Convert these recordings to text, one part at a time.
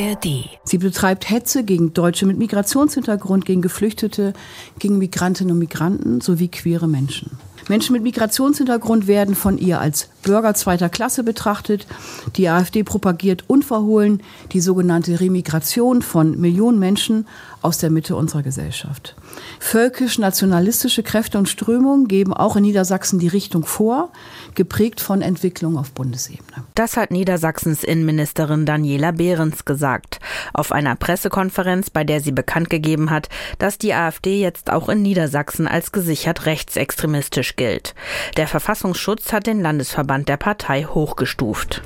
ARD. Sie betreibt Hetze gegen Deutsche mit Migrationshintergrund, gegen Geflüchtete, gegen Migrantinnen und Migranten sowie queere Menschen. Menschen mit Migrationshintergrund werden von ihr als Bürger zweiter Klasse betrachtet. Die AfD propagiert unverhohlen die sogenannte Remigration von Millionen Menschen aus der Mitte unserer Gesellschaft. Völkisch-nationalistische Kräfte und Strömungen geben auch in Niedersachsen die Richtung vor, geprägt von Entwicklungen auf Bundesebene. Das hat Niedersachsens Innenministerin Daniela Behrens gesagt, auf einer Pressekonferenz, bei der sie bekannt gegeben hat, dass die AfD jetzt auch in Niedersachsen als gesichert rechtsextremistisch gilt. Der Verfassungsschutz hat den Landesverband der Partei hochgestuft.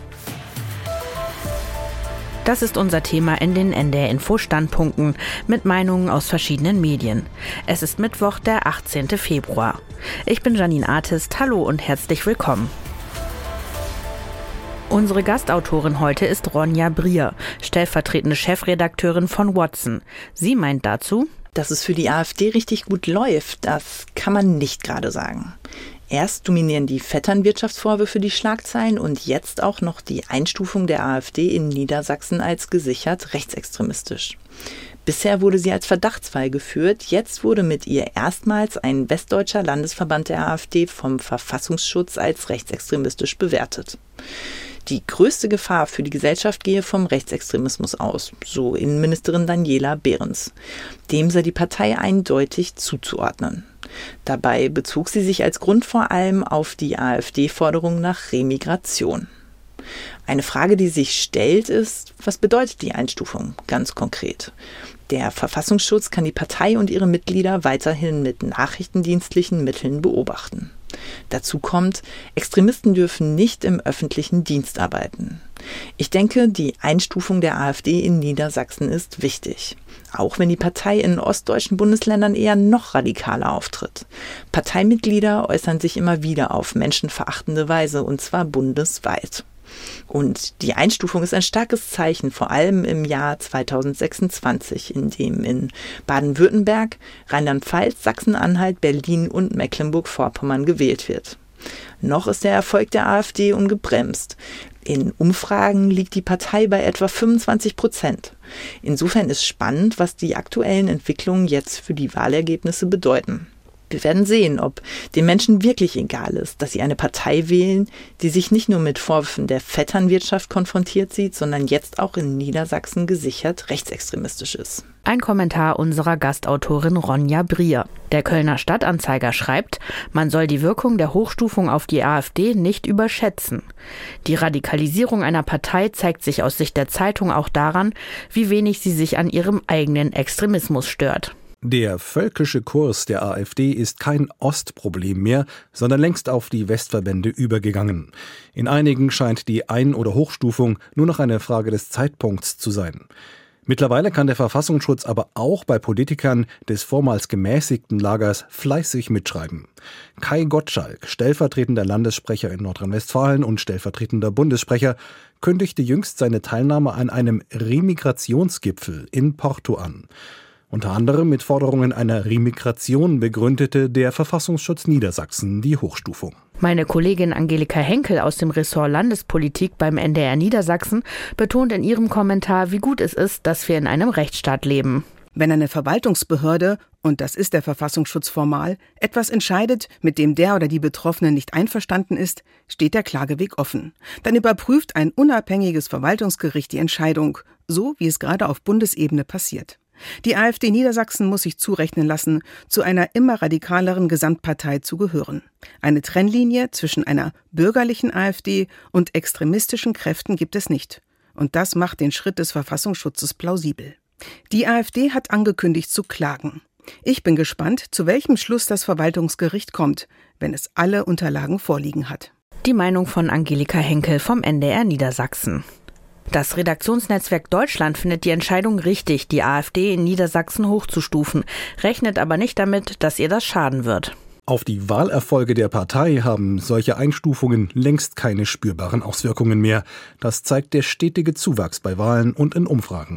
Das ist unser Thema in den NDR-Info-Standpunkten mit Meinungen aus verschiedenen Medien. Es ist Mittwoch, der 18. Februar. Ich bin Janine Artist. Hallo und herzlich willkommen. Unsere Gastautorin heute ist Ronja Brier, stellvertretende Chefredakteurin von Watson. Sie meint dazu: Dass es für die AfD richtig gut läuft, das kann man nicht gerade sagen. Erst dominieren die Vetternwirtschaftsvorwürfe die Schlagzeilen und jetzt auch noch die Einstufung der AfD in Niedersachsen als gesichert rechtsextremistisch. Bisher wurde sie als Verdachtsfall geführt, jetzt wurde mit ihr erstmals ein westdeutscher Landesverband der AfD vom Verfassungsschutz als rechtsextremistisch bewertet. Die größte Gefahr für die Gesellschaft gehe vom Rechtsextremismus aus, so Innenministerin Daniela Behrens. Dem sei die Partei eindeutig zuzuordnen. Dabei bezog sie sich als Grund vor allem auf die AfD-Forderung nach Remigration. Eine Frage, die sich stellt, ist: Was bedeutet die Einstufung ganz konkret? Der Verfassungsschutz kann die Partei und ihre Mitglieder weiterhin mit nachrichtendienstlichen Mitteln beobachten. Dazu kommt, Extremisten dürfen nicht im öffentlichen Dienst arbeiten. Ich denke, die Einstufung der AfD in Niedersachsen ist wichtig. Auch wenn die Partei in ostdeutschen Bundesländern eher noch radikaler auftritt. Parteimitglieder äußern sich immer wieder auf menschenverachtende Weise, und zwar bundesweit. Und die Einstufung ist ein starkes Zeichen, vor allem im Jahr 2026, in dem in Baden-Württemberg, Rheinland-Pfalz, Sachsen-Anhalt, Berlin und Mecklenburg-Vorpommern gewählt wird. Noch ist der Erfolg der AfD ungebremst. In Umfragen liegt die Partei bei etwa 25%. Insofern ist spannend, was die aktuellen Entwicklungen jetzt für die Wahlergebnisse bedeuten. Wir werden sehen, ob den Menschen wirklich egal ist, dass sie eine Partei wählen, die sich nicht nur mit Vorwürfen der Vetternwirtschaft konfrontiert sieht, sondern jetzt auch in Niedersachsen gesichert rechtsextremistisch ist. Ein Kommentar unserer Gastautorin Ronja Brier. Der Kölner Stadtanzeiger schreibt, man soll die Wirkung der Hochstufung auf die AfD nicht überschätzen. Die Radikalisierung einer Partei zeigt sich aus Sicht der Zeitung auch daran, wie wenig sie sich an ihrem eigenen Extremismus stört. Der völkische Kurs der AfD ist kein Ostproblem mehr, sondern längst auf die Westverbände übergegangen. In einigen scheint die Ein- oder Hochstufung nur noch eine Frage des Zeitpunkts zu sein. Mittlerweile kann der Verfassungsschutz aber auch bei Politikern des vormals gemäßigten Lagers fleißig mitschreiben. Kai Gottschalk, stellvertretender Landessprecher in Nordrhein-Westfalen und stellvertretender Bundessprecher, kündigte jüngst seine Teilnahme an einem Remigrationsgipfel in Porto an. Unter anderem mit Forderungen einer Remigration begründete der Verfassungsschutz Niedersachsen die Hochstufung. Meine Kollegin Angelika Henkel aus dem Ressort Landespolitik beim NDR Niedersachsen betont in ihrem Kommentar, wie gut es ist, dass wir in einem Rechtsstaat leben. Wenn eine Verwaltungsbehörde, und das ist der Verfassungsschutz formal, etwas entscheidet, mit dem der oder die Betroffene nicht einverstanden ist, steht der Klageweg offen. Dann überprüft ein unabhängiges Verwaltungsgericht die Entscheidung, so wie es gerade auf Bundesebene passiert. Die AfD Niedersachsen muss sich zurechnen lassen, zu einer immer radikaleren Gesamtpartei zu gehören. Eine Trennlinie zwischen einer bürgerlichen AfD und extremistischen Kräften gibt es nicht. Und das macht den Schritt des Verfassungsschutzes plausibel. Die AfD hat angekündigt zu klagen. Ich bin gespannt, zu welchem Schluss das Verwaltungsgericht kommt, wenn es alle Unterlagen vorliegen hat. Die Meinung von Angelika Henkel vom NDR Niedersachsen. Das Redaktionsnetzwerk Deutschland findet die Entscheidung richtig, die AfD in Niedersachsen hochzustufen, rechnet aber nicht damit, dass ihr das schaden wird. Auf die Wahlerfolge der Partei haben solche Einstufungen längst keine spürbaren Auswirkungen mehr. Das zeigt der stetige Zuwachs bei Wahlen und in Umfragen.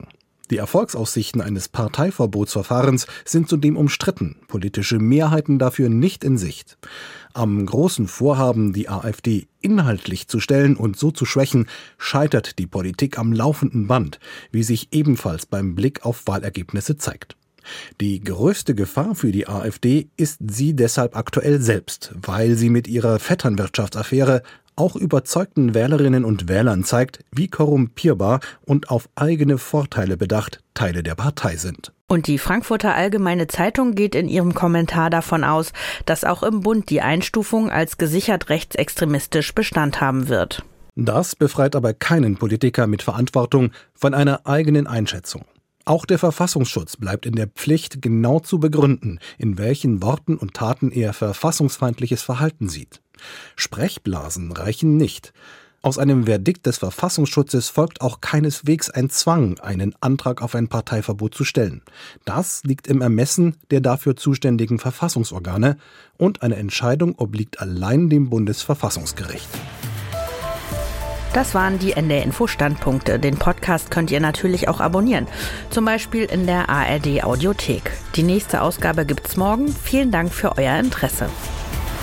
Die Erfolgsaussichten eines Parteiverbotsverfahrens sind zudem umstritten, politische Mehrheiten dafür nicht in Sicht. Am großen Vorhaben, die AfD inhaltlich zu stellen und so zu schwächen, scheitert die Politik am laufenden Band, wie sich ebenfalls beim Blick auf Wahlergebnisse zeigt. Die größte Gefahr für die AfD ist sie deshalb aktuell selbst, weil sie mit ihrer Vetternwirtschaftsaffäre auch überzeugten Wählerinnen und Wählern zeigt, wie korrumpierbar und auf eigene Vorteile bedacht Teile der Partei sind. Und die Frankfurter Allgemeine Zeitung geht in ihrem Kommentar davon aus, dass auch im Bund die Einstufung als gesichert rechtsextremistisch Bestand haben wird. Das befreit aber keinen Politiker mit Verantwortung von einer eigenen Einschätzung. Auch der Verfassungsschutz bleibt in der Pflicht, genau zu begründen, in welchen Worten und Taten er verfassungsfeindliches Verhalten sieht. Sprechblasen reichen nicht. Aus einem Verdikt des Verfassungsschutzes folgt auch keineswegs ein Zwang, einen Antrag auf ein Parteiverbot zu stellen. Das liegt im Ermessen der dafür zuständigen Verfassungsorgane und eine Entscheidung obliegt allein dem Bundesverfassungsgericht. Das waren die NDR Info Standpunkte. Den Podcast könnt ihr natürlich auch abonnieren. Zum Beispiel in der ARD Audiothek. Die nächste Ausgabe gibt's morgen. Vielen Dank für euer Interesse.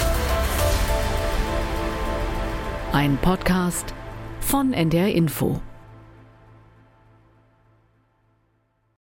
Ein Podcast von NDR Info.